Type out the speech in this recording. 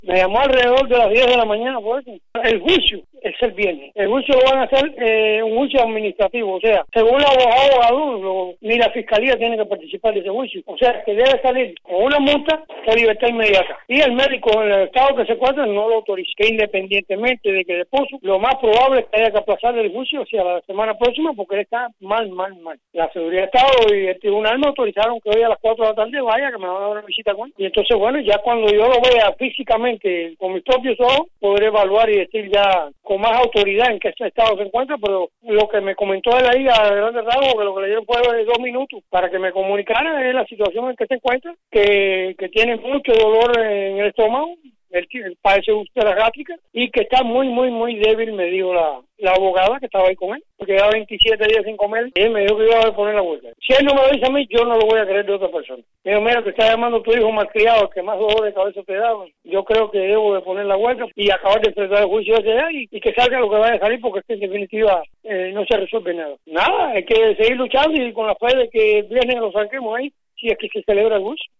Me llamó alrededor de las 10 de la mañana, por eso. El juicio es el viernes. El juicio lo van a hacer un juicio administrativo, o sea, según los abogados, ni la fiscalía tiene que participar de ese juicio. O sea, que debe salir con una multa o libertad inmediata. Y el médico en el estado que se encuentra no lo autoriza. Que independientemente de que depuso, lo más probable es que haya que aplazar el juicio hacia la semana próxima porque él está mal. La seguridad del estado y el tribunal me autorizaron que hoy a las 4 de la tarde vaya, que me van a dar una visita con él. Y entonces, bueno, ya cuando yo lo vea físicamente con mis propios ojos, podré evaluar y decir ya con más autoridad en qué estado se encuentra, pero lo que me comentó él ahí a grandes rasgos, que lo que le dieron fue 2 minutos para que me comunicara es la situación en que se encuentra, que tiene mucho dolor en el estómago, él padece úlceras gástricas y que está muy débil, me dijo la abogada que estaba ahí con él, porque lleva 27 días sin comer y él me dijo que iba a poner la vuelta. Si él no me lo dice a mí, yo no lo voy a creer de otra persona. Me dijo, mira, te está llamando tu hijo malcriado, el que más dolor de cabeza te da. Yo creo que debo de poner la vuelta y acabar de enfrentar el juicio ese día y que salga lo que vaya a salir, porque es que en definitiva no se resuelve nada. Nada, hay que seguir luchando y con la fe de que el viernes lo saquemos ahí, si es que se celebra el juicio.